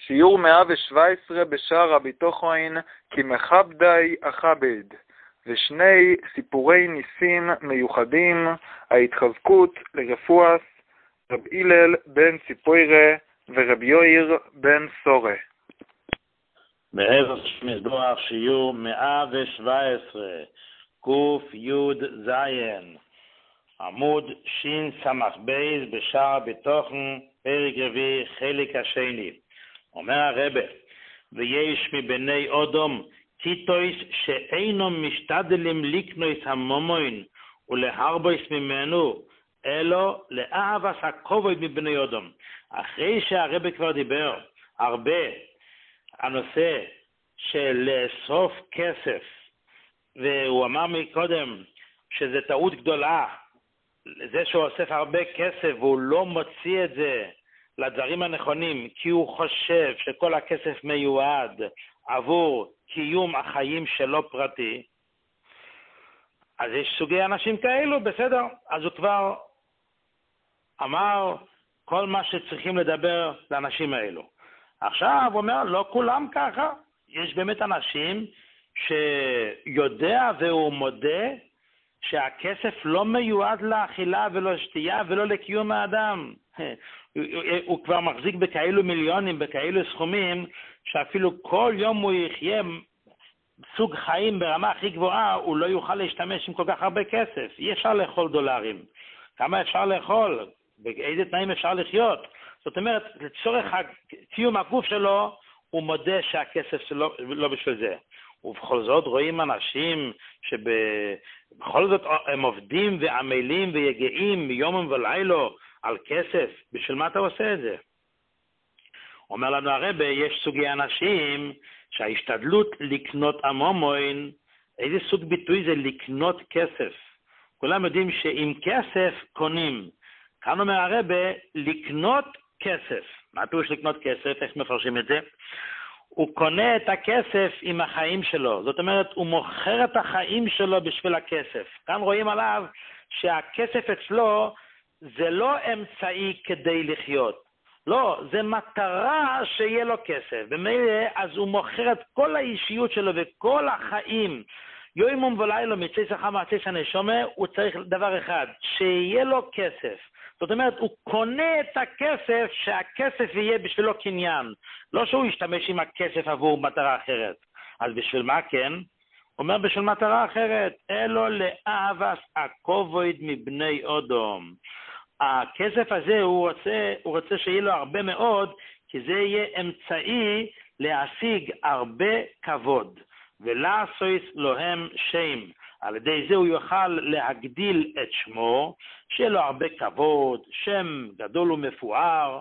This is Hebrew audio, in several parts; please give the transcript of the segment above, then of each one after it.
שיעור 117 בשער הביטוחין כי מכבדי אכבד, ושני סיפורי ניסים מיוחדים, ההתחזקות לרפואס רב הלל בן ציפוירה ורב יויר בן סורה. בעזרת השם יתברך שיעור 117 ק"י עמוד שס"ב בשער הביטוחין פרק רביעי חלק השני. אומר הרב, ויש מבני אדום טיטויס שאינו משתדלים לקנוס המומוין ולהרבוס ממנו אלו לאהבס הכובד מבני אדום. אחרי שהרב כבר דיבר הרבה הנושא של לאסוף כסף, והוא אמר מקודם שזה טעות גדולה, זה שהוא אוסף הרבה כסף והוא לא מוציא את זה לדברים הנכונים, כי הוא חושב שכל הכסף מיועד עבור קיום החיים שלו פרטי. אז יש סוגי אנשים כאלו, בסדר, אז הוא כבר אמר כל מה שצריכים לדבר לאנשים האלו. עכשיו הוא אומר, לא כולם ככה, יש באמת אנשים שיודע והוא מודה שהכסף לא מיועד לאכילה ולא שתייה ולא לקיום האדם. הוא כבר מחזיק בכאלו מיליונים, בכאלו סכומים, שאפילו כל יום הוא יחיה סוג חיים ברמה הכי גבוהה, הוא לא יוכל להשתמש עם כל כך הרבה כסף. אי אפשר לאכול דולרים. כמה אפשר לאכול? באיזה תנאים אפשר לחיות? זאת אומרת, לצורך קיום הגוף שלו, הוא מודה שהכסף שלו לא בשביל זה. ובכל זאת רואים אנשים שבכל זאת הם עובדים ועמלים ויגעים מיום ולילה על כסף. בשביל מה אתה עושה את זה? אומר לנו הרב, יש סוגי אנשים שההשתדלות לקנות המומוין, איזה סוג ביטוי זה לקנות כסף? כולם יודעים שעם כסף קונים. כאן אומר הרב, לקנות כסף. מה פירוש לקנות כסף? איך מפרשים את זה? הוא קונה את הכסף עם החיים שלו. זאת אומרת, הוא מוכר את החיים שלו בשביל הכסף. כאן רואים עליו שהכסף אצלו זה לא אמצעי כדי לחיות. לא, זה מטרה שיהיה לו כסף. במילא, אז הוא מוכר את כל האישיות שלו וכל החיים. יום ולילה מצי שכר מעצי הנשמה, הוא צריך דבר אחד, שיהיה לו כסף. זאת אומרת, הוא קונה את הכסף, שהכסף יהיה בשבילו קניין. לא שהוא ישתמש עם הכסף עבור מטרה אחרת. אז בשביל מה כן? הוא אומר בשביל מטרה אחרת. אלו לאהבס הכובד מבני אדום. הכסף הזה הוא רוצה שיהיה לו הרבה מאוד, כי זה יהיה אמצעי להשיג הרבה כבוד. ולעשות להם שם. על ידי זה הוא יוכל להגדיל את שמו, שיהיה לו הרבה כבוד, שם גדול ומפואר,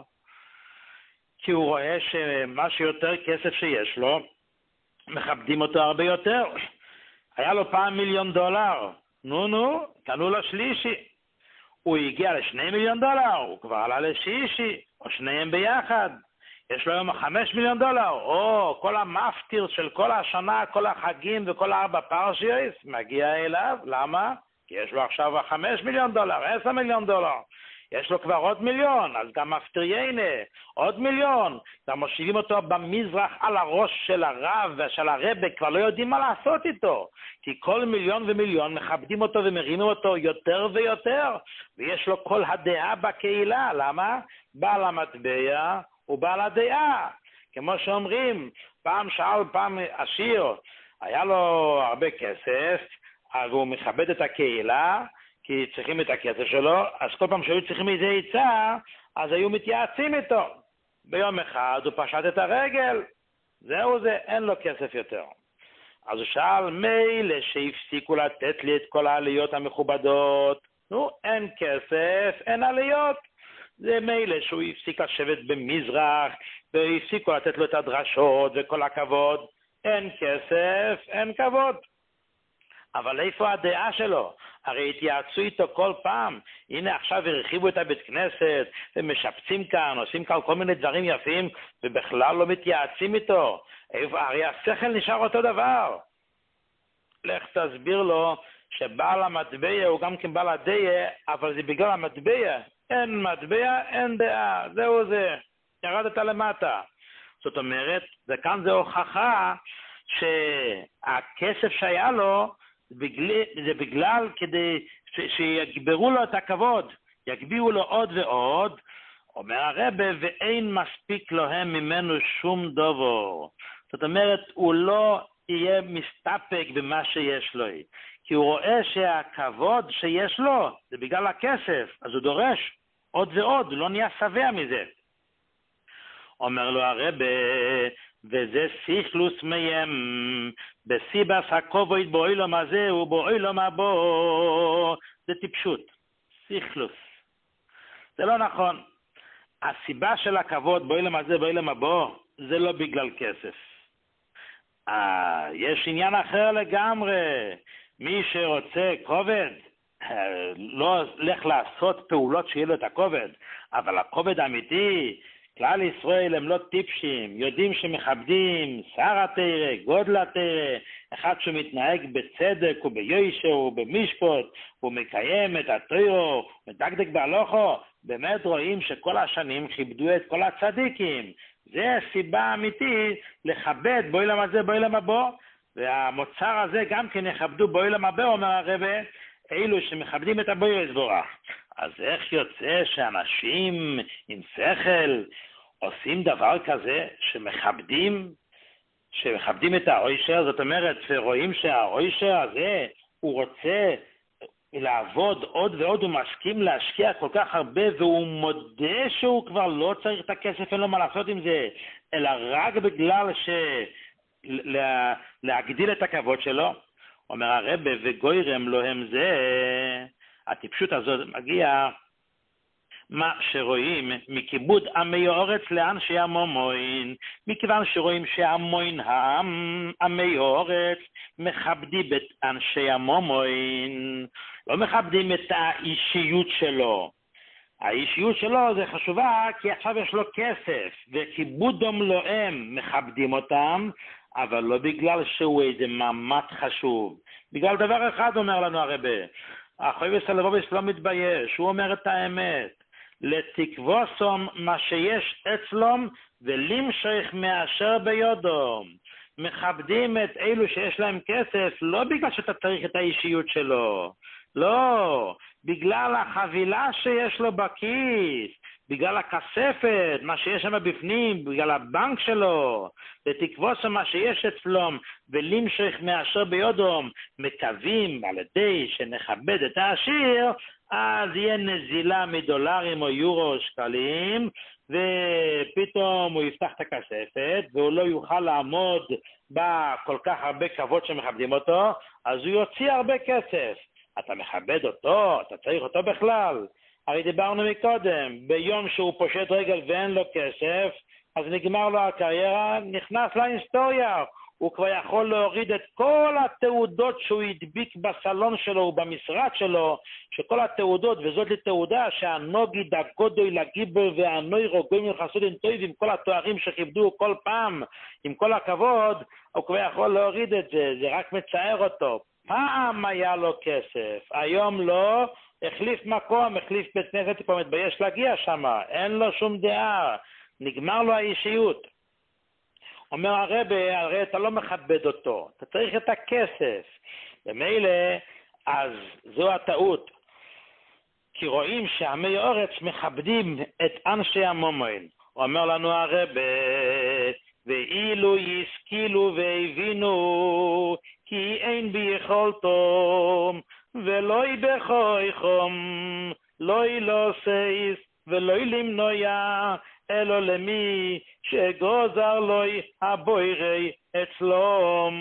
כי הוא רואה שמה שיותר כסף שיש לו, מכבדים אותו הרבה יותר. היה לו פעם $1,000,000, קנו לו שלישי. הוא הגיע $2,000,000, הוא כבר עלה לשישי, או שניהם ביחד. יש לו היום $5,000,000, או כל המפטיר של כל השנה, כל החגים וכל 4 פרשיות, מגיע אליו. למה? כי יש לו עכשיו $5,000,000, $10,000,000. יש לו כבר עוד 1,000,000, אז גם מפטריינה, עוד 1,000,000. גם מושיבים אותו במזרח על הראש של הרב ושל הרבה, כבר לא יודעים מה לעשות איתו. כי כל 1,000,000 מכבדים אותו ומרימים אותו יותר ויותר, ויש לו כל הדעה בקהילה. למה? בעל המטבע הוא בעל הדעה. כמו שאומרים, פעם עשיר, היה לו הרבה כסף, אז הוא מכבד את הקהילה, כי צריכים את הכסף שלו, אז כל פעם שהיו צריכים איזה עצה, אז היו מתייעצים איתו. ביום אחד הוא פשט את הרגל, זהו זה, אין לו כסף יותר. אז הוא שאל, מילא שהפסיקו לתת לי את כל העליות המכובדות, אין כסף, אין עליות. זה מילא שהוא הפסיק לשבת במזרח, והפסיקו לתת לו את הדרשות וכל הכבוד. אין כסף, אין כבוד. אבל איפה הדעה שלו? הרי התייעצו איתו כל פעם. הנה עכשיו הרחיבו את הבית כנסת, ומשפצים כאן, עושים כאן כל מיני דברים יפים, ובכלל לא מתייעצים איתו. הרי השכל נשאר אותו דבר. לך תסביר לו שבעל המטבע הוא גם כן בעל הדעה, אבל זה בגלל המטבע. אין מטבע, אין דעה. זהו זה. ירדת למטה. זאת אומרת, וכאן זה הוכחה שהכסף שהיה לו, זה בגלל כדי שיגברו לו את הכבוד, יגבירו לו עוד ועוד. אומר הרב, ואין מספיק להם ממנו שום דבר. זאת אומרת, הוא לא יהיה מסתפק במה שיש לו, כי הוא רואה שהכבוד שיש לו זה בגלל הכסף, אז הוא דורש עוד ועוד, הוא לא נהיה שבע מזה. אומר לו הרב, וזה סיכלוס מהם, בסיבס הכובד באוילום הזה ובאוילום הבא, זה טיפשות, סיכלוס. זה לא נכון. הסיבה של הכבוד באוילום הזה באוילום הבא, זה לא בגלל כסף. יש עניין אחר לגמרי. מי שרוצה כובד, לא הולך לעשות פעולות שיהיה לו את הכובד, אבל הכובד האמיתי, כלל ישראל הם לא טיפשים, יודעים שמכבדים שר התורה, גודל התורה, אחד שמתנהג בצדק וביושר ובמשפט, הוא מקיים את התורה, מדקדק בהלכו, באמת רואים שכל השנים כיבדו את כל הצדיקים. זה הסיבה האמיתית לכבד באוילם הזה באוילם הבא, והמוצר הזה גם כן יכבדו באוילם הבא, אומר הרב, אלו שמכבדים את הבורא יתברך. אז איך יוצא שאנשים עם שכל עושים דבר כזה שמכבדים את האוישר? זאת אומרת, ורואים שהאוישר הזה הוא רוצה לעבוד עוד ועוד, הוא מסכים להשקיע כל כך הרבה, והוא מודה שהוא כבר לא צריך את הכסף, אין לו מה לעשות עם זה, אלא רק בגלל להגדיל את הכבוד שלו. אומר הרב, וגוירם לו הם זה, הטיפשות הזאת מגיע מה שרואים מכיבוד עמי אורץ לאנשי המומוין, מכיוון שרואים שהמוין עמי אורץ מכבדים את אנשי המומוין, לא מכבדים את האישיות שלו. האישיות שלו זה חשובה כי עכשיו יש לו כסף, וכיבודם לו הם מכבדים אותם, אבל לא בגלל שהוא איזה מעמד חשוב. בגלל דבר אחד אומר לנו הרב, החויבס הלבוביס לא מתבייש, הוא אומר את האמת. לתקבוסום מה שיש אצלום ולמשך מאשר ביודום. מכבדים את אלו שיש להם כסף לא בגלל שאתה צריך את האישיות שלו, לא, בגלל החבילה שיש לו בכיס, בגלל הכספת, מה שיש שם בפנים, בגלל הבנק שלו. לתקבוס מה שיש אצלום ולמשך מאשר ביודום, מקווים על ידי שנכבד את העשיר, אז יהיה נזילה מדולרים או יורו שקלים, ופתאום הוא יפתח את הכספת, והוא לא יוכל לעמוד בכל כך הרבה כבוד שמכבדים אותו, אז הוא יוציא הרבה כסף. אתה מכבד אותו, אתה צריך אותו בכלל. הרי דיברנו מקודם, ביום שהוא פושט רגל ואין לו כסף, אז נגמר לו הקריירה, נכנס להיסטוריה. הוא כבר יכול להוריד את כל התעודות שהוא הדביק בסלון שלו ובמשרד שלו, שכל התעודות, וזאת לתעודה שהנוגי דגודוי לגיבר והנוי רוגוים לחסודים טויב, עם כל התוארים שכיבדו כל פעם, עם כל הכבוד, הוא כבר יכול להוריד את זה, זה רק מצער אותו. פעם היה לו כסף, היום לא, החליף מקום, החליף בית כנסת, כבר מתבייש להגיע שם, אין לו שום דעה, נגמר לו האישיות. אומר הרב, הרי אתה לא מכבד אותו, אתה צריך את הכסף. ומילא, אז זו הטעות. כי רואים שעמי אורץ מכבדים את אנשי המומוין. אומר לנו הרב, ואילו ישכילו והבינו, כי אין ביכולתם, ולא בכוחם, לא ילוסייס, ולא למנויה, אלו למי שגוזר לוי הבוירי אצלום.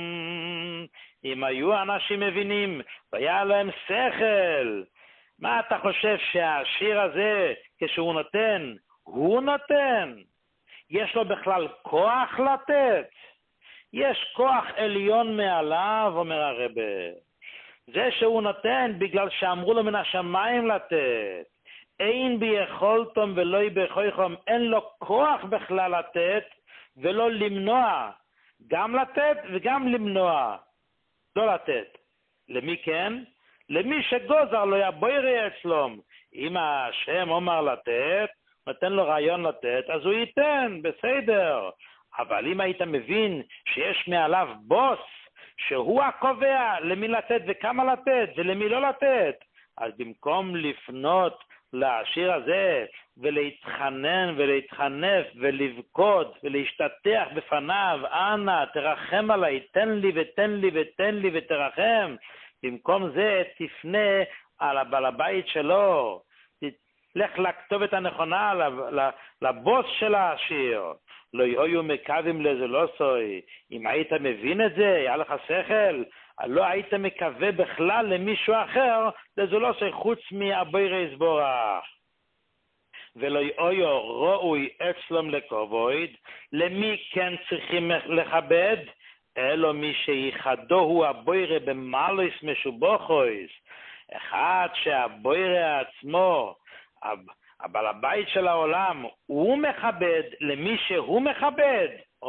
אם היו אנשים מבינים והיה להם שכל, מה אתה חושב שהשיר הזה כשהוא נותן, הוא נותן? יש לו בכלל כוח לתת? יש כוח עליון מעליו, אומר הרב. זה שהוא נותן בגלל שאמרו לו מן השמיים לתת. אין ביכולתם ולא בכוחם, אין לו כוח בכלל לתת ולא למנוע, גם לתת וגם למנוע, לא לתת. למי כן? למי שגוזר לו יבוירי אצלום. אם השם אומר לתת, נותן לו רעיון לתת, אז הוא ייתן, בסדר. אבל אם היית מבין שיש מעליו בוס, שהוא הקובע למי לתת וכמה לתת ולמי לא לתת, אז במקום לפנות לעשיר הזה ולהתחנן ולהתחנף ולבכות ולהשתטח בפניו, אנא תרחם עליי, תן לי ותן לי ותן לי ותרחם, במקום זה תפנה על הבעל הבית שלו, לך לכתובת הנכונה, לבוס של העשיר. לא יהיו מקווים לזה לא סוי. אם היית מבין את זה, היה לך שכל, לא היית מקווה בכלל למישהו אחר, לזה לא סוי חוץ מהבורא יסבורך. ולא יהיו ראוי אצלם לכבוד, למי כן צריכים לכבד? אלו מי שיחדו הוא הבורא במעלוס משובחוס. אחד שהבורא עצמו, הבעל הבית של העולם, הוא מכבד למי שהוא מכבד,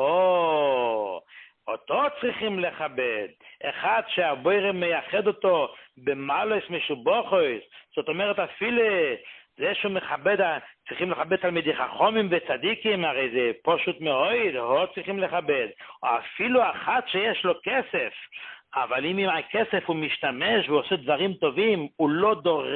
אותו צריכים לכבד. אחד שהבורא מייחד אותו במעלוס משובחוס, זאת אומרת אפילו זה שהוא מכבד, צריכים לכבד תלמידי חכמים וצדיקים, הרי זה פשוט מאוד, צריכים לכבד. או אפילו אחד שיש לו כסף, אבל אם עם הכסף הוא משתמש ועושה דברים טובים, הוא לא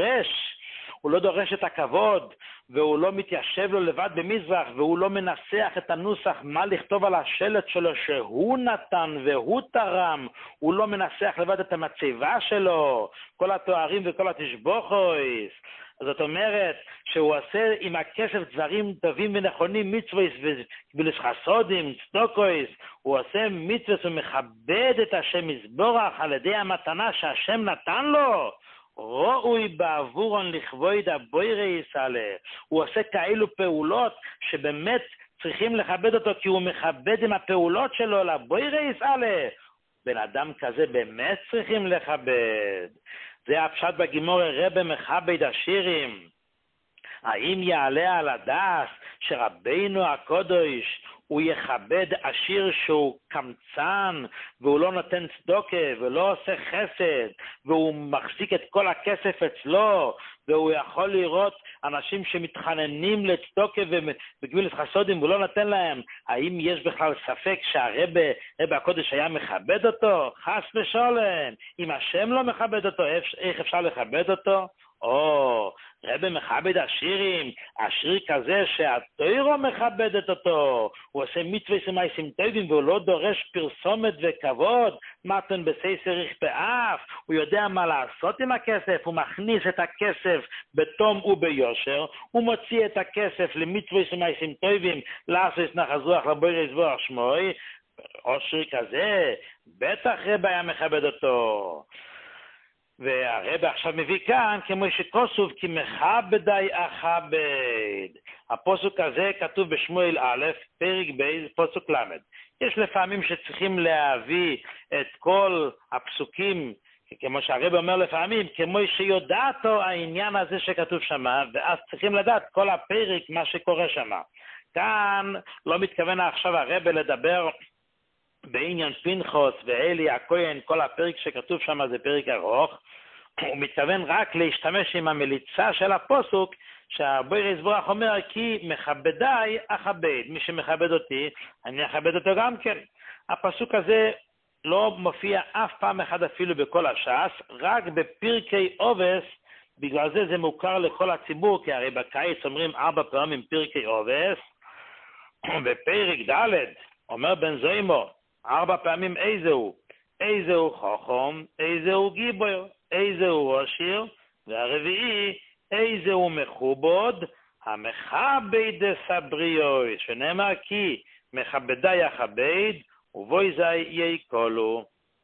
דורש את הכבוד, והוא לא מתיישב לו לבד במזרח, והוא לא מנסח את הנוסח מה לכתוב על השלט שלו שהוא נתן והוא תרם, הוא לא מנסח לבד את המצבה שלו, כל התוארים וכל התשבוכויס. זאת אומרת שהוא עושה עם הכסף דברים טובים ונכונים, מצווה ולשחסודים, צדוקויס, הוא עושה מצווה ומכבד את השם יסבורך על ידי המתנה שהשם נתן לו, ראוי בעבורון לכבוד הבורא יסעלה. הוא עושה כאלו פעולות שבאמת צריכים לכבד אותו, כי הוא מכבד עם הפעולות שלו לבורא יסעלה. בן אדם כזה באמת צריכים לכבד. זה הפשט בגימור, רבי מכבד עשירים. האם יעלה על הדעת שרבינו הקדוש הוא יכבד עשיר שהוא קמצן והוא לא נותן צדוקה ולא עושה חסד והוא מחזיק את כל הכסף אצלו, והוא יכול לראות אנשים שמתחננים לצדוקה ובגמילות חסודים והוא לא נותן להם? האם יש בכלל ספק שהרבי הקדוש היה מכבד אותו? חס ושלום. אם השם לא מכבד אותו, איך אפשר לכבד אותו? רבי מכבד עשירים, עשיר כזה שהתורה מכבדת אותו, הוא עושה מצווה ומעשים טובים והוא לא דורש פרסומת וכבוד, מתן בסייסר יכפאף, הוא יודע מה לעשות עם הכסף, הוא מכניס את הכסף בתום וביושר, הוא מוציא את הכסף למצווה ומעשים טובים, לעשות נחזוח לבורא יסבורך שמוי. עשיר כזה, בטח רבי היה מכבד אותו. והרבי עכשיו מביא כאן, כמו שכוסוב, כי מכבדי אכבד. הפסוק הזה כתוב בשמואל א', פרק ב', פסוק ל'. יש לפעמים שצריכים להביא את כל הפסוקים, כמו שהרבי אומר לפעמים, כמו שיודעתו העניין הזה שכתוב שמה, ואז צריכים לדעת כל הפרק מה שקורה שמה. כאן לא מתכוון עכשיו הרבי לדבר בעניין פנחס ואלי הכהן, כל הפרק שכתוב שם זה פרק ארוך, הוא מתכוון רק להשתמש עם המליצה של הפסוק, שהבורא יסבורך אומר, כי מכבדי אכבד, מי שמכבד אותי, אני אכבד אותו גם כן. הפסוק הזה לא מופיע אף פעם אחד אפילו בכל הש"ס, רק בפרקי אובס, בגלל זה זה מוכר לכל הציבור, כי הרי בקיץ אומרים 4 פעמים פרקי אובס, בפרק ד' אומר בן זוימו, 4 פעמים איזהו חכם, איזהו גיבור, איזהו עשיר, והרביעי, איזהו מכובד, המכבד סבריוי, שנאמר כי מכבדי אכבד, ובוי זה יקולו.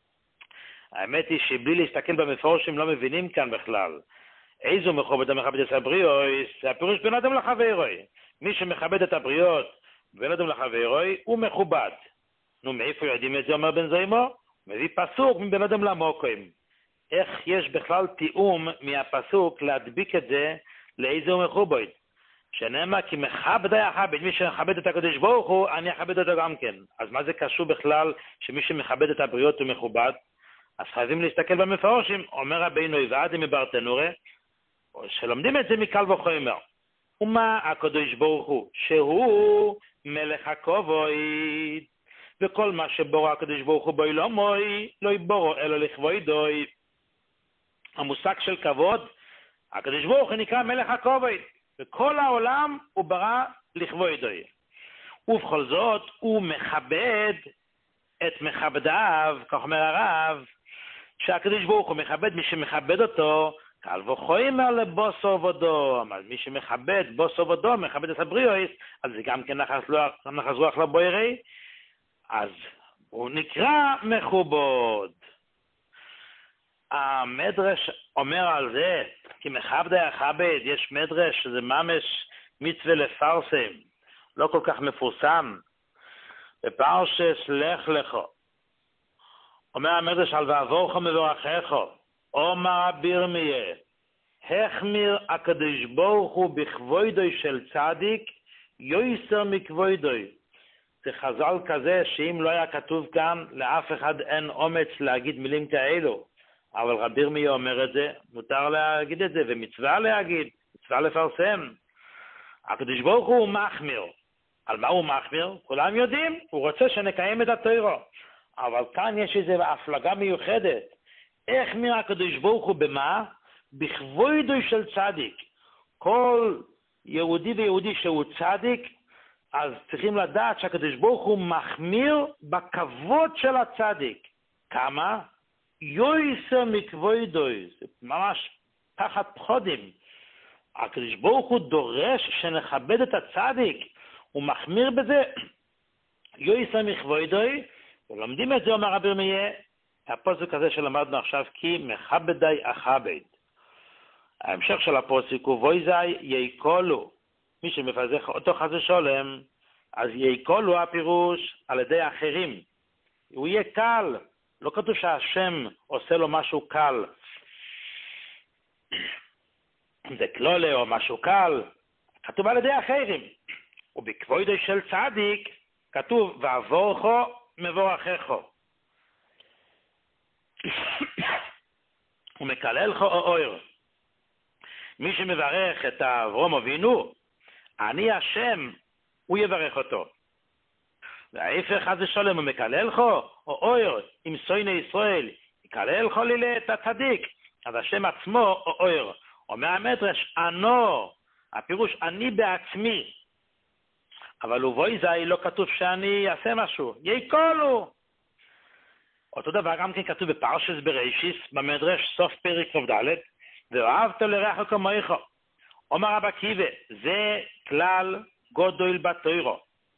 האמת היא שבלי להסתכל במפורשים לא מבינים כאן בכלל. איזו מכובד המכבד סבריוי, זה הפירוש בין אדם לחברוי. מי שמכבד את הבריות בין אדם לחברוי, הוא מכובד. נו, מאיפה יודעים את זה, אומר בן זוימו? מביא פסוק מבין אדם למוקרים. איך יש בכלל תיאום מהפסוק להדביק את זה לאיזהו מכובד? שנאמר כי מכבדי אכבד, מי שמכבד את הקדוש ברוך הוא, אני אכבד אותו גם כן. אז מה זה קשור בכלל שמי שמכבד את הבריות הוא מכובד? אז חייבים להסתכל במפורשים. אומר רבינו ועד מברטנורה, שלומדים את זה מקל וחומר. ומה הקדוש ברוך הוא? שהוא מלך הכבוד, וכל מה שבורא הקדוש ברוך הוא בו לא מוי, לא יבורו אלא לכבודוי. המושג של כבוד, הקדוש ברוך הוא נקרא מלך הכבוד, וכל העולם הוא ברא לכבודוי. ובכל זאת הוא מכבד את מכבדיו, כך אומר הרב, שהקדוש ברוך הוא מכבד מי שמכבד אותו, קל וחומר לבוס עבודו. אבל מי שמכבד בוס עבודו, מכבד את הבריאוס, אז זה גם כן נחס רוח לבוירי, אז הוא נקרא מכובד. המדרש אומר על זה, כי מכבדי הכבד, יש מדרש שזה ממש מצווה לפרסם, לא כל כך מפורסם, בפרשס לך לך. אומר המדרש על ועבורך מבורכך, אומר בירמיה, החמיר הקדוש ברוך הוא בכבודוי של צדיק, יויסר מכבודוי. זה חז"ל כזה שאם לא היה כתוב כאן, לאף אחד אין אומץ להגיד מילים כאלו. אבל רבי ירמיה אומר את זה, מותר להגיד את זה, ומצווה להגיד, מצווה לפרסם. הקדוש ברוך הוא מחמיר. על מה הוא מחמיר? כולם יודעים, הוא רוצה שנקיים את התורה. אבל כאן יש איזו הפלגה מיוחדת. איך מיר הקדוש ברוך הוא במה? בכבודו של צדיק. כל יהודי ויהודי שהוא צדיק, אז צריכים לדעת שהקדוש ברוך הוא מחמיר בכבוד של הצדיק. כמה? יויסר מכבודוי. זה ממש תחת פחדים. הקדוש ברוך הוא דורש שנכבד את הצדיק. הוא מחמיר בזה. יויסר מכבודוי. ולומדים את זה, אומר רבי ירמיה, הפוסק הזה שלמדנו עכשיו, כי מכבדי אכבד. ההמשך של הפוסק הוא וויזי ייקולו. מי שמפזר אותו חס ושלום, אז ייקולו הפירוש על ידי אחרים. הוא יהיה קל. לא כתוב שהשם עושה לו משהו קל. זה כלולה או משהו קל. כתוב על ידי אחרים. ובכבודו של צדיק כתוב ועבורכו מבורכך. ומקלל לך אויר. מי שמברך את אברהם אבינו, אני השם, הוא יברך אותו. וההפך חס ושלום, הוא מקלל לך אויר, עם שונאי ישראל, יקלל לך לילה את הצדיק. אז השם עצמו אויר. אומר המדרש, אנו, הפירוש אני בעצמי. אבל ובויזי לא כתוב שאני אעשה משהו. ייקולו. אותו דבר גם כן כתוב בפרשס בראשיס, במדרש, סוף פרק כ"ד, ואהבת לרעך כמוך. אומר רבי עקיבא, זה כלל גדול בתורה.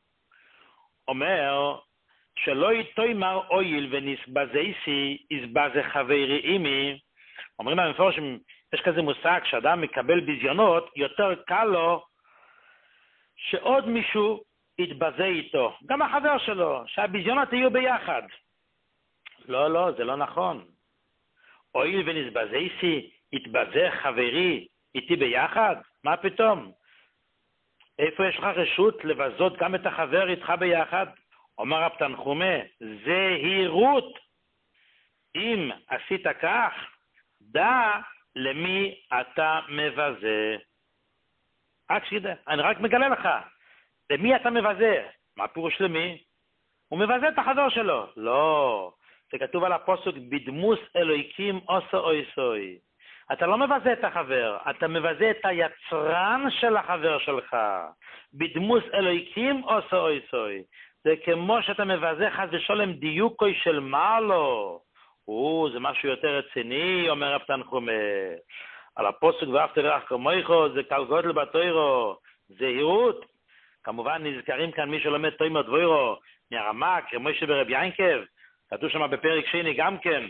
אומר, שלא יתאמר אויל ונסבזייסי, יסבז חברי עמי. אומרים המפורשים, יש כזה מושג שאדם מקבל ביזיונות, יותר קל לו שעוד מישהו יתבזה איתו, גם החבר שלו, שהביזיונות יהיו ביחד. לא, זה לא נכון. אויל ונסבזייסי, יתבזה חברי איתי ביחד? מה פתאום? איפה יש לך רשות לבזות גם את החבר איתך ביחד? אומר רב תנחומה, זהירות. אם עשית כך, דע למי אתה מבזה. רק שידע, אני רק מגלה לך. למי אתה מבזה? מה פירוש למי? הוא מבזה את החבר שלו. לא, זה כתוב על הפסוק, בדמוס אלוהיקים עושה אויסוי. אתה לא מבזה את החבר, אתה מבזה את היצרן של החבר שלך. בדמוס אלוהיקים עושה אויסוי. זה כמו שאתה מבזה חס ושלום דיוקוי של מעלו. זה משהו יותר רציני, אומר רב תנחומה. על הפסוק ואהבת לרעך כמוך, זה קל גדול בתורה, זהירות. כמובן נזכרים כאן מי שלומד תורה דבורה, מהרמ"ק, כמו שברב ינקב, כתוב שם בפרק שני גם כן,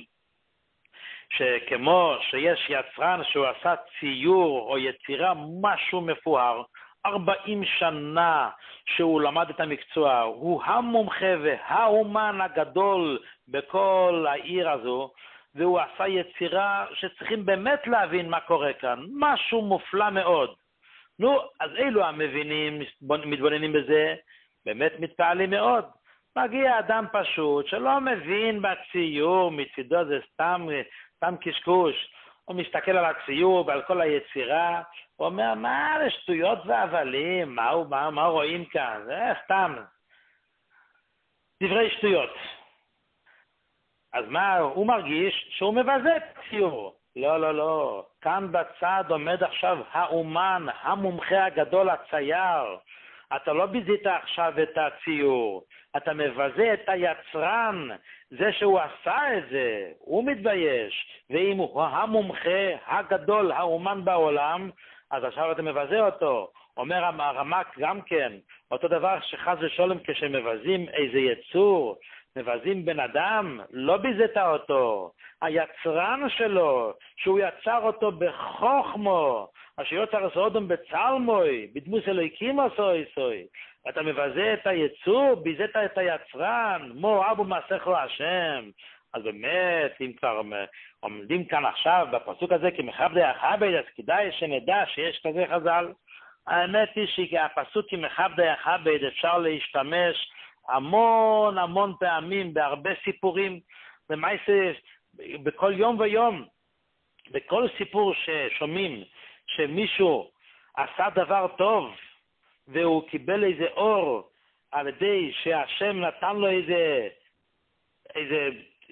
שכמו שיש יצרן שהוא עשה ציור או יצירה משהו מפואר, 40 שנה שהוא למד את המקצוע, הוא המומחה והאומן הגדול בכל העיר הזו, והוא עשה יצירה שצריכים באמת להבין מה קורה כאן, משהו מופלא מאוד. אז אלו המבינים, מתבוננים בזה, באמת מתפעלים מאוד. מגיע אדם פשוט שלא מבין בציור, מצידו זה סתם קשקוש. הוא מסתכל על הציור ועל כל היצירה, הוא אומר, מה זה שטויות והבלים, מה רואים כאן? זה סתם, דברי שטויות. אז מה, הוא מרגיש שהוא מבזה את הציור. לא. כאן בצד עומד עכשיו האומן, המומחה הגדול, הצייר. אתה לא ביזית עכשיו את הציור, אתה מבזה את היצרן, זה שהוא עשה את זה, הוא מתבייש. ואם הוא המומחה הגדול, האומן בעולם, אז עכשיו אתה מבזה אותו. אומר הרמ"ק גם כן, אותו דבר שחס ושלום כשמבזים איזה יצור, מבזים בן אדם, לא ביזית אותו. היצרן שלו, שהוא יצר אותו בחוכמו, אשר יוצר סודום בצלמוי, בדמוס אלוהיקים עשוי סוי. אתה מבזה את היצור, ביזית את היצרן, מו אבו מעשך לו השם. אז באמת, אם כבר עומדים כאן עכשיו בפסוק הזה כמכבדי הכבד, אז כדאי שנדע שיש כזה חז"ל. האמת היא שהפסוק כמכבדי הכבד אפשר להשתמש המון פעמים בהרבה סיפורים, למעשה בכל יום ויום, בכל סיפור ששומעים שמישהו עשה דבר טוב והוא קיבל איזה אור על ידי שהשם נתן לו איזה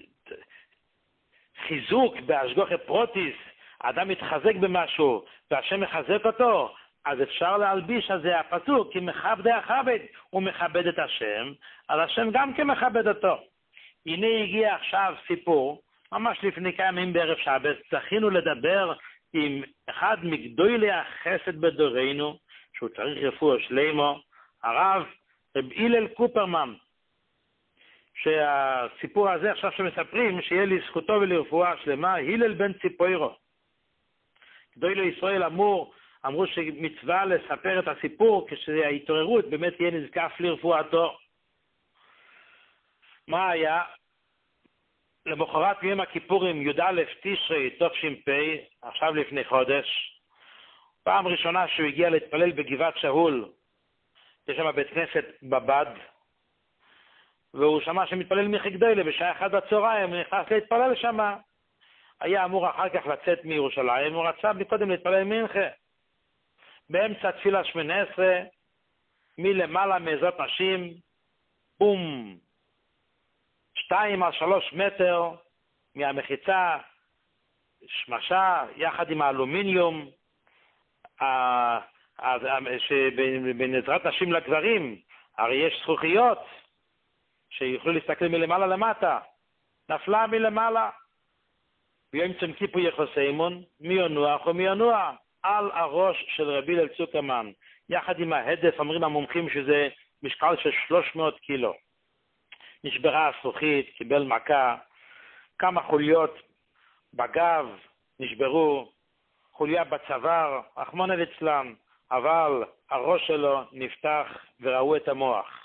חיזוק בהשגחה פרוטיס, האדם מתחזק במשהו והשם מחזק אותו, אז אפשר להלביש על זה הפסוק, כי מכבדי הכבד, הוא מכבד את השם, אז השם גם כן מכבד אותו. הנה הגיע עכשיו סיפור, ממש לפני כמה ימים בערב שבת, זכינו לדבר עם אחד מגדולי החסד בדורנו, שהוא צריך רפואה שלמה, הרב רב הלל קופרמן, שהסיפור הזה עכשיו שמספרים, שיהיה לזכותו ולרפואה שלמה, הלל בן ציפוירו. גדולי ישראל אמרו שמצווה לספר את הסיפור כשההתעוררות באמת יהיה נזקף לרפואתו. מה היה? למחרת יום הכיפורים י"א תשרי תש"פ, עכשיו לפני חודש, פעם ראשונה שהוא הגיע להתפלל בגבעת שאול, יש שם בית כנסת בבד, והוא שמע שמתפלל מיכי גדולה בשעה 1 בצהריים, הוא נכנס להתפלל שם. היה אמור אחר כך לצאת מירושלים, הוא רצה קודם להתפלל מנחה. באמצע תפילה 18, מלמעלה מעזרת נשים, בום, 2 על 3 מטר מהמחיצה, שמשה יחד עם האלומיניום, בין עזרת נשים לגברים, הרי יש זכוכיות שיוכלו להסתכל מלמעלה למטה, נפלה מלמעלה. ביום צום כיפור יחוסיימון, מי ינוח ומי ינוע, על הראש של רבי הלל צוקרמן, יחד עם ההדף, אומרים המומחים שזה משקל של 300 קילו. נשברה הזכוכית, קיבל מכה, כמה חוליות בגב נשברו, חוליה בצוואר, רחמנא ליצלן, אבל הראש שלו נפתח וראו את המוח.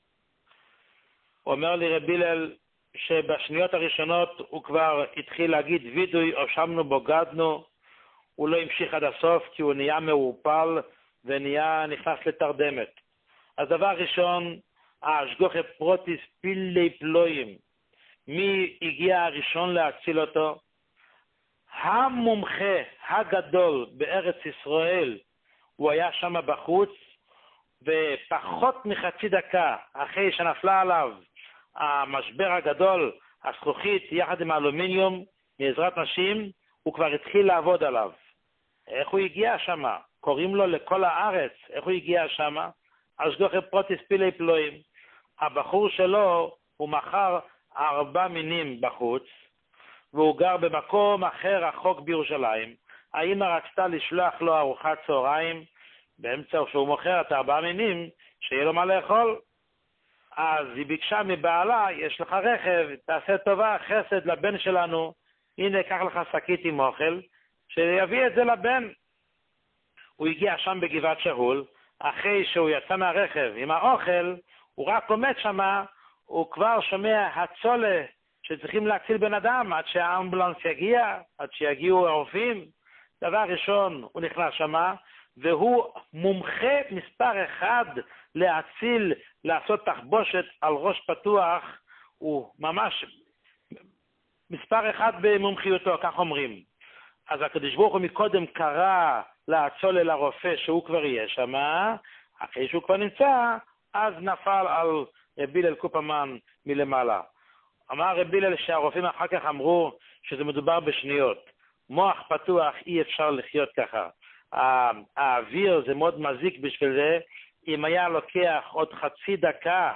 אומר לי רבי הלל שבשניות הראשונות הוא כבר התחיל להגיד וידוי, הושמנו בוגדנו, הוא לא המשיך עד הסוף כי הוא נהיה מעורפל נכנס לתרדמת. אז דבר ראשון, ההשגחה פרוטיס פילי פלויים. מי הגיע הראשון להציל אותו? המומחה הגדול בארץ ישראל, הוא היה שם בחוץ, ופחות מחצי דקה אחרי שנפלה עליו המשבר הגדול, הזכוכית יחד עם האלומיניום מעזרת נשים, הוא כבר התחיל לעבוד עליו. איך הוא הגיע שם? קוראים לו לכל הארץ. איך הוא הגיע שם? השגחה פרוטיס פילי פלויים. הבחור שלו הוא מכר 4 מינים בחוץ, והוא גר במקום אחר רחוק בירושלים. האמא רצתה לשלוח לו ארוחת צהריים, באמצע שהוא מוכר את 4 מינים, שיהיה לו מה לאכול. אז היא ביקשה מבעלה, יש לך רכב, תעשה טובה, חסד לבן שלנו, הנה קח לך שקית עם אוכל, שיביא את זה לבן. הוא הגיע שם בגבעת שאול, אחרי שהוא יצא מהרכב עם האוכל, הוא רק עומד שם, הוא כבר שומע הצולה שצריכים להציל בן אדם, עד שהאמבולנס יגיע, עד שיגיעו הרופאים. דבר ראשון, הוא נכנס שם, והוא מומחה מספר 1 להציל, לעשות תחבושת על ראש פתוח, הוא ממש מספר 1 במומחיותו, כך אומרים. אז הקדוש ברוך הוא מקודם קרא לאצולה לרופא שהוא כבר יהיה שם, אחרי שהוא כבר נמצא, אז נפל על רבי הלל קופמן מלמעלה. אמר רבי הלל שהרופאים אחר כך אמרו שזה מדובר בשניות. מוח פתוח אי אפשר לחיות ככה. האוויר זה מאוד מזיק בשביל זה. אם היה לוקח עוד חצי דקה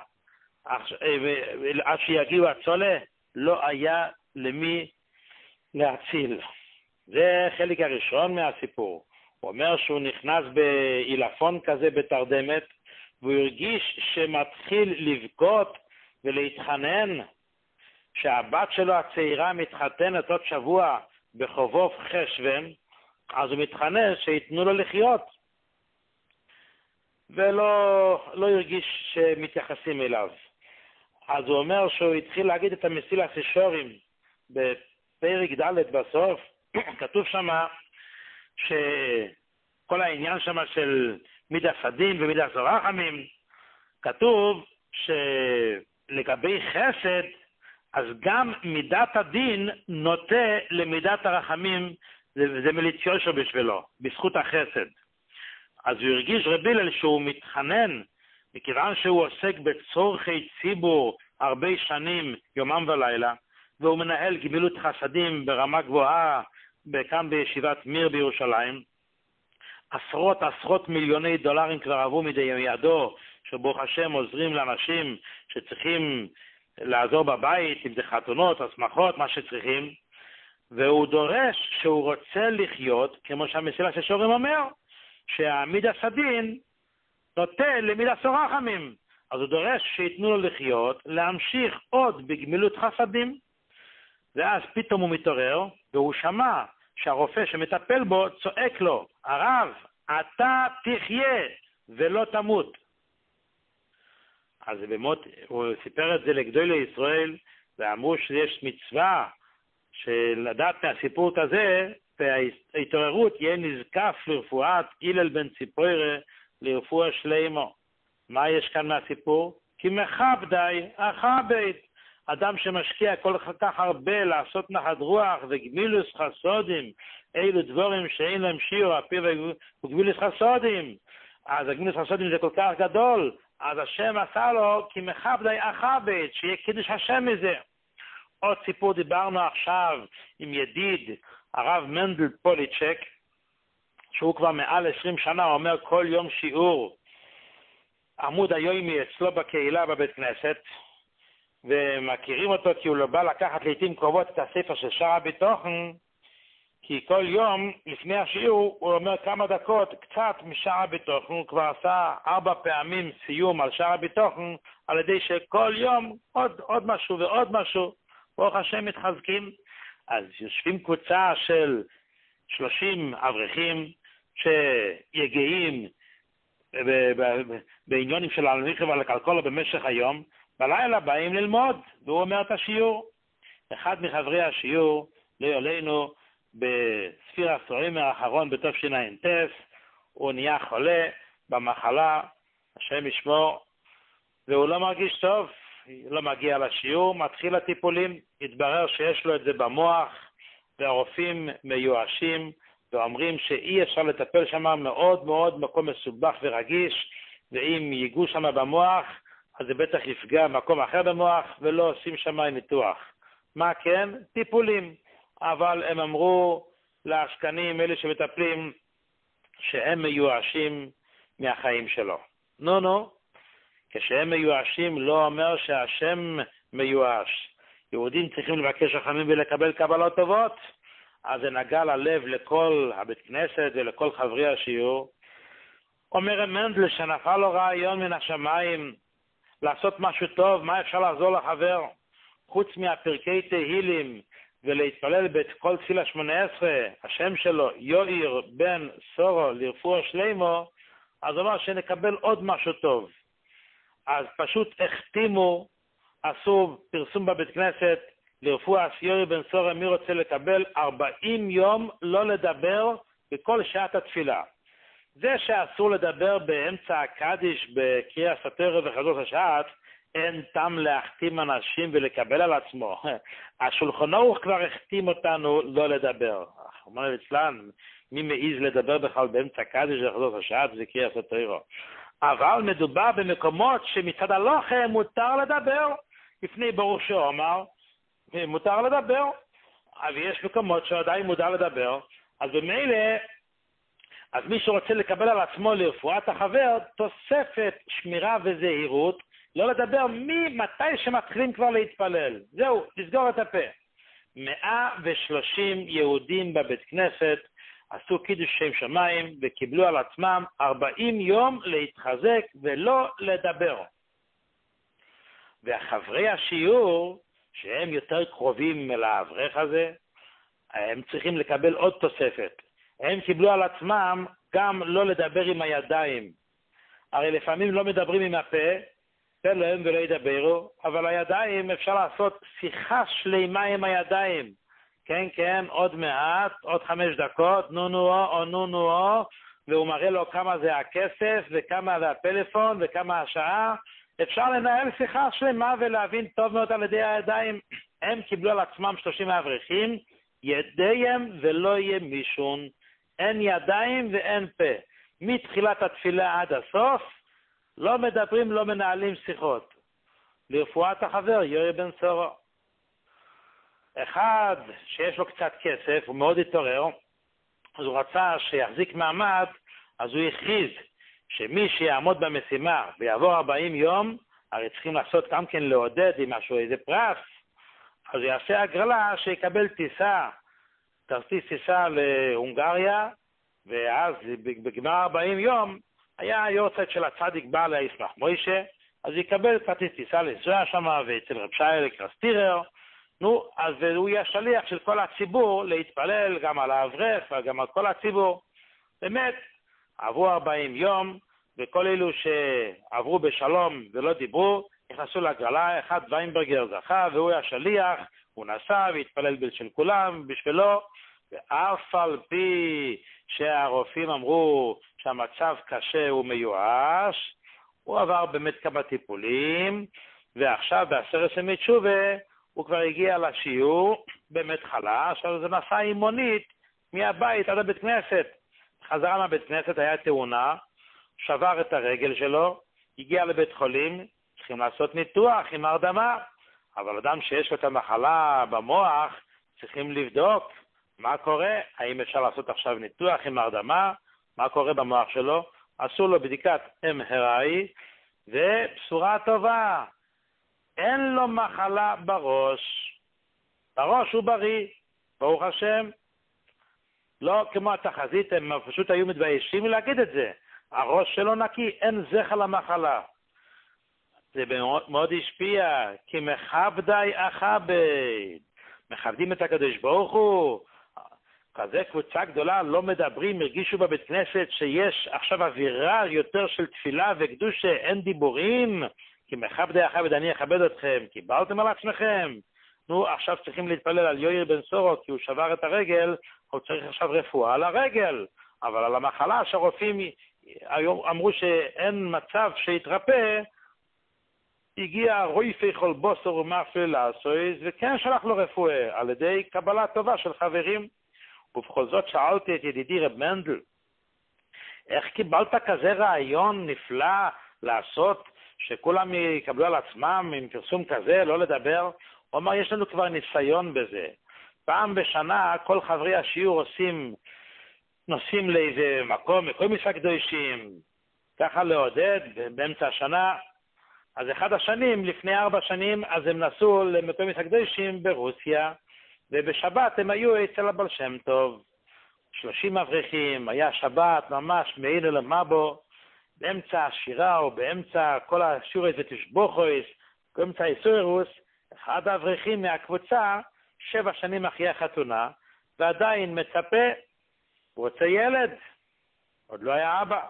עד שיגיעו הצולה, לא היה למי להציל. זה חלק הראשון מהסיפור. הוא אומר שהוא נכנס באילפון כזה בתרדמת, והוא הרגיש שמתחיל לבכות ולהתחנן שהבת שלו הצעירה מתחתנת עוד שבוע בחובוב חשבן, אז הוא מתחנן שיתנו לו לחיות, ולא הרגיש שמתייחסים אליו. אז הוא אומר שהוא התחיל להגיד את המסילת ישרים בפרק ד' בסוף. כתוב שם שכל העניין שם של מידת הדין ומידת הרחמים, כתוב שלגבי חסד, אז גם מידת הדין נוטה למידת הרחמים, זה מליציושו בשבילו, בזכות החסד. אז הוא הרגיש רבי הלל שהוא מתחנן, מכיוון שהוא עוסק בצורכי ציבור הרבה שנים, יומם ולילה, והוא מנהל גמילות חסדים ברמה גבוהה, כאן בישיבת מיר בירושלים. עשרות מיליוני דולרים כבר עברו מדי ידו, שברוך השם עוזרים לאנשים שצריכים לעזור בבית, אם זה חתונות, הסמכות, מה שצריכים. והוא דורש שהוא רוצה לחיות, כמו שהמסילת ישרים אומר, שהמידת הדין נוטה למידת הרחמים. אז הוא דורש שיתנו לו לחיות, להמשיך עוד בגמילות חסדים. ואז פתאום הוא מתעורר, והוא שמע שהרופא שמטפל בו צועק לו, הרב, אתה תחיה ולא תמות. אז באמת הוא סיפר את זה לגדולי ישראל, ואמרו שיש מצווה שלדעת מהסיפור כזה, וההתעוררות יהיה נזקף לרפואת הלל בן ציפוירא לרפואה שלמה. מה יש כאן מהסיפור? כי מכבדי אכבד. אדם שמשקיע כל כך הרבה לעשות נחת רוח וגמילוס חסודים, אלו דבורים שאין להם שיעור, הפיו וגמילוס חסודים. אז הגמילוס חסודים זה כל כך גדול, אז השם עשה לו כי מכבדי אכבד, שיהיה קידוש השם מזה. עוד סיפור דיברנו עכשיו עם ידיד, הרב מנדל פוליצ'ק, שהוא כבר מעל 20 שנה, הוא אומר כל יום שיעור, עמוד היומי אצלו בקהילה בבית כנסת, ומכירים אותו כי הוא לא בא לקחת לעתים קרובות את הספר של שער הביטחון, כי כל יום לפני השיעור הוא אומר כמה דקות קצת משער הביטחון, הוא כבר עשה 4 פעמים סיום על שער הביטחון, על ידי שכל יום עוד משהו ועוד משהו, ברוך השם מתחזקים. אז יושבים קבוצה של 30 אברכים שיגעים בעניונים של הלמיכה והלכלכלה במשך היום, בלילה באים ללמוד, והוא אומר את השיעור. אחד מחברי השיעור, לא יעלינו, בספיר הסורימר האחרון בתשע"ט, הוא נהיה חולה במחלה, השם ישמור, והוא לא מרגיש טוב, לא מגיע לשיעור, מתחיל הטיפולים, התברר שיש לו את זה במוח, והרופאים מיואשים, ואומרים שאי אפשר לטפל שם, מאוד מאוד מקום מסובך ורגיש, ואם ייגעו שם במוח, אז זה בטח יפגע מקום אחר במוח, ולא עושים שם ניתוח. מה כן? טיפולים. אבל הם אמרו לעסקנים, אלה שמטפלים, שהם מיואשים מהחיים שלו. נו, כשהם מיואשים לא אומר שהשם מיואש. יהודים צריכים לבקש רחמים ולקבל קבלות טובות, אז זה נגע ללב לכל הבית כנסת ולכל חברי השיעור. אומר מנדל שנפל לו רעיון מן השמיים, לעשות משהו טוב, מה אפשר לעזור לחבר? חוץ מהפרקי תהילים ולהתפלל בכל תפילה 18, השם שלו יואיר בן סורו לרפואה שלמה, אז הוא אמר שנקבל עוד משהו טוב. אז פשוט החתימו, עשו פרסום בבית כנסת, לרפואה יואיר בן סורו, מי רוצה לקבל 40 יום לא לדבר בכל שעת התפילה. זה שאסור לדבר באמצע הקדיש בקריאת התורה וחזות השעת, אין טעם להחתים אנשים ולקבל על עצמו. השולחן ערוך כבר החתים אותנו לא לדבר. רחמנא ליצלן, מי מעז לדבר בכלל באמצע קדיש לחזות השעת זה קריאת התורה. אבל מדובר במקומות שמצד הלכה מותר לדבר, לפני ברוך שאמר, מותר לדבר, אבל יש מקומות שעדיין מותר לדבר, אז במילא, אז מי שרוצה לקבל על עצמו לרפואת החבר, תוספת שמירה וזהירות, לא לדבר ממתי שמתחילים כבר להתפלל. זהו, תסגור את הפה. 130 יהודים בבית כנסת עשו קידוש שם שמיים וקיבלו על עצמם 40 יום להתחזק ולא לדבר. והחברי השיעור, שהם יותר קרובים לאברך הזה, הם צריכים לקבל עוד תוספת. הם קיבלו על עצמם גם לא לדבר עם הידיים. הרי לפעמים לא מדברים עם הפה, פה להם ולא ידברו, אבל הידיים אפשר לעשות שיחה שלמה עם הידיים. כן, כן, עוד מעט, עוד 5 דקות, נו, והוא מראה לו כמה זה הכסף, וכמה זה הפלאפון, וכמה השעה. אפשר לנהל שיחה שלמה ולהבין טוב מאוד על ידי הידיים. הם קיבלו על עצמם 30 אברכים, ידיהם ולא יהיה מישון. אין ידיים ואין פה. מתחילת התפילה עד הסוף, לא מדברים, לא מנהלים שיחות. לרפואת החבר, יורי בן סורו. אחד שיש לו קצת כסף, הוא מאוד התעורר, אז הוא רצה שיחזיק מעמד, אז הוא הכריז שמי שיעמוד במשימה ויעבור 40 יום, הרי צריכים לעשות גם כן לעודד עם משהו, איזה פרס, אז הוא יעשה הגרלה שיקבל טיסה, תרטיס טיסה להונגריה, ואז בגמר 40 יום, היה יורצייט של הצדיק בעל הישמח מוישה, אז יקבל כרטיס טיסה לנסוע שם, ואצל רב שי קרסטירר, אז הוא יהיה שליח של כל הציבור להתפלל גם על האברך וגם על כל הציבור. באמת, עברו 40 יום, וכל אלו שעברו בשלום ולא דיברו, נכנסו להגרלה, אחד ויינברגר זכה, והוא היה שליח, הוא נסע והתפלל של כולם בשבילו, ואף על פי שהרופאים אמרו שהמצב קשה ומיואש, הוא עבר באמת כמה טיפולים, ועכשיו בעשרת ימי תשובה, הוא כבר הגיע לשיעור, באמת חלש, אז זה נסע עם מונית מהבית עד הבית כנסת. חזרה מהבית כנסת, היה תאונה, שבר את הרגל שלו, הגיע לבית חולים, צריכים לעשות ניתוח עם הרדמה, אבל אדם שיש לו את המחלה במוח, צריכים לבדוק מה קורה, האם אפשר לעשות עכשיו ניתוח עם הרדמה, מה קורה במוח שלו, עשו לו בדיקת MRI, ובשורה טובה, אין לו מחלה בראש. בראש הוא בריא, ברוך השם. לא כמו התחזית, הם פשוט היו מתביישים להגיד את זה. הראש שלו נקי, אין זכר למחלה. זה מאוד השפיע, כי מכבדי אכבד. מכבדים את הקדוש ברוך הוא. כזה קבוצה גדולה, לא מדברים, הרגישו בבית כנסת שיש עכשיו אווירה יותר של תפילה וקדושה, אין דיבורים. כי מכבדי אכבד, אני אכבד אתכם, קיבלתם על עצמכם. עכשיו צריכים להתפלל על יויר בן סורו, כי הוא שבר את הרגל, הוא צריך עכשיו רפואה על הרגל. אבל על המחלה שהרופאים אמרו שאין מצב שיתרפא, הגיע רויפי כל בוסר ומאפל לעשויז, וכן שלח לו רפואה, על ידי קבלה טובה של חברים. ובכל זאת שאלתי את ידידי רב מנדל, איך קיבלת כזה רעיון נפלא לעשות, שכולם יקבלו על עצמם עם פרסום כזה, לא לדבר? הוא אמר, יש לנו כבר ניסיון בזה. פעם בשנה כל חברי השיעור נוסעים לאיזה מקום, מקום משחק קדושים, ככה לעודד באמצע השנה. אז אחד השנים, לפני 4 שנים, אז הם נסעו למקום משחק קדושים ברוסיה, ובשבת הם היו אצל הבעל שם טוב. 30 אברכים, היה שבת ממש מעיל למבו, באמצע השירה או באמצע כל השיעור הזה תשבוכויס, באמצע איסוירוס, אחד האברכים מהקבוצה, 7 שנים אחרי החתונה, ועדיין מצפה, הוא רוצה ילד, עוד לא היה אבא.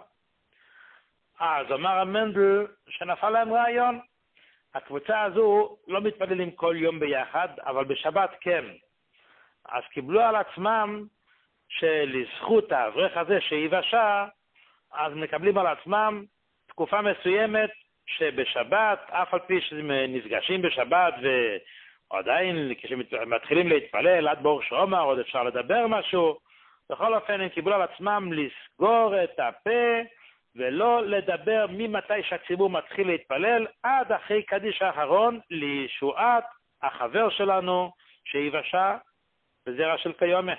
אז אמר המנדל שנפל להם רעיון, הקבוצה הזו לא מתפללים כל יום ביחד, אבל בשבת כן. אז קיבלו על עצמם שלזכות האברך הזה שיבשה, אז מקבלים על עצמם תקופה מסוימת שבשבת, אף על פי שהם נפגשים בשבת ועדיין כשמתחילים להתפלל עד בור שעומר, עוד אפשר לדבר משהו, בכל אופן הם קיבלו על עצמם לסגור את הפה ולא לדבר ממתי שהציבור מתחיל להתפלל עד אחרי קדיש האחרון לישועת החבר שלנו שיבשה בזרע של כיומה.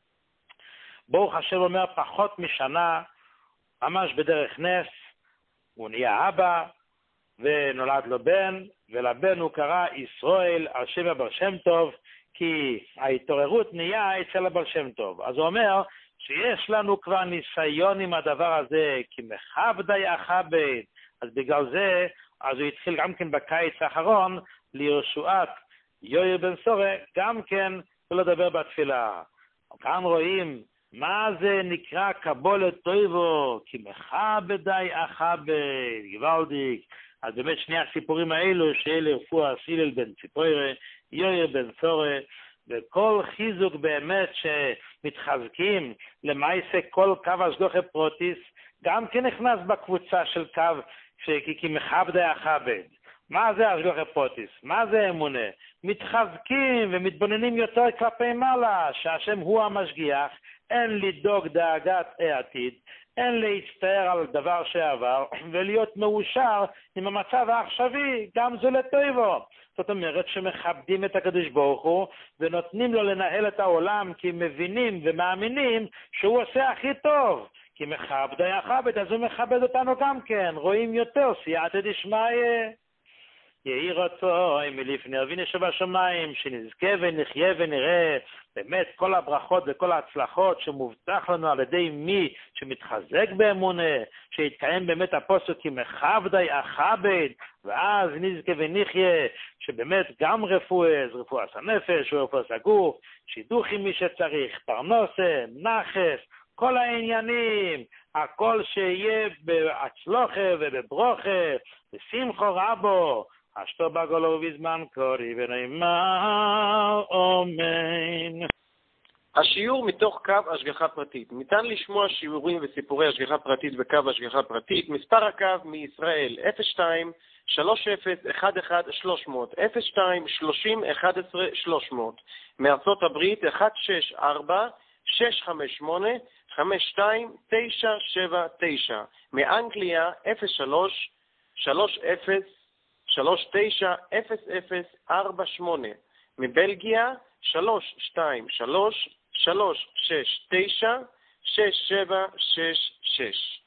ברוך השם אומר פחות משנה, ממש בדרך נס, הוא נהיה אבא ונולד לו בן, ולבן הוא קרא ישראל על שם הבר שם טוב, כי ההתעוררות נהיה אצל הבר שם טוב. אז הוא אומר שיש לנו כבר ניסיון עם הדבר הזה, כי מכבדי אכבד, אז בגלל זה, אז הוא התחיל גם כן בקיץ האחרון לישועת יויר בן סורה, גם כן לדבר בתפילה. כאן רואים מה זה נקרא קבולת טויבו, כי מכבדי אכבד, גוואלדיק. אז באמת שני הסיפורים האלו, שאלה רפואה סילל בן ציפוירה, יויר בן סורה, וכל חיזוק באמת שמתחזקים למעשה כל קו השגחה פרוטיס, גם כן נכנס בקבוצה של קו כי מכבדי אכבד. מה זה השגחה פרוטיס? מה זה אמונה? מתחזקים ומתבוננים יותר כלפי מעלה, שהשם הוא המשגיח, אין לדאוג דאגת העתיד, אין להצטער על דבר שעבר, ולהיות מאושר עם המצב העכשווי, גם זה לטויבו. זאת אומרת שמכבדים את הקדוש ברוך הוא, ונותנים לו לנהל את העולם, כי מבינים ומאמינים שהוא עושה הכי טוב. כי מכבדי אכבד, אז הוא מכבד אותנו גם כן, רואים יותר, סייעתא דשמיא. יהי רצוי מלפני אבינו שבשמיים, שנזכה ונחיה ונראה באמת כל הברכות וכל ההצלחות שמובטח לנו על ידי מי שמתחזק באמונה, שיתקיים באמת הפוסק כי מכבדי אכבד, ואז נזכה ונחיה, שבאמת גם רפואת הנפש ורפואת הגוף, שידוך עם מי שצריך, פרנסה, נחס, כל העניינים, הכל שיהיה בהצלחה ובברוכה, בשמחו רבו, אשתו בגולו בזמן קורי ונאמר אמן. השיעור מתוך קו השגחה פרטית. ניתן לשמוע שיעורים וסיפורי השגחה פרטית בקו השגחה פרטית. מספר הקו מישראל 02 30 11 300 02 30 11 300. מארצות הברית 164 658 52 979. מאנגליה 03 30 390048. מבלגיה 323 369 6766.